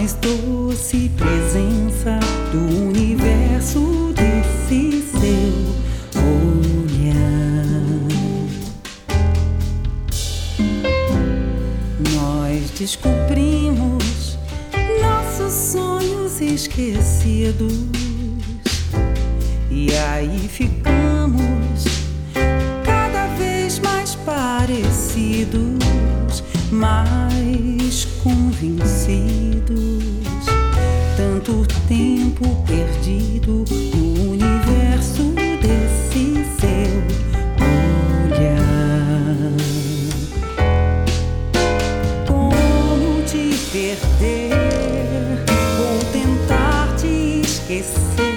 mais doce presença do universo desse seu olhar. Nós descobrimos nossos sonhos esquecidos e aí ficamos cada vez mais parecidos, mais convencidos. Tanto tempo perdido no universo desse seu olhar. Como te perder ou tentar te esquecer?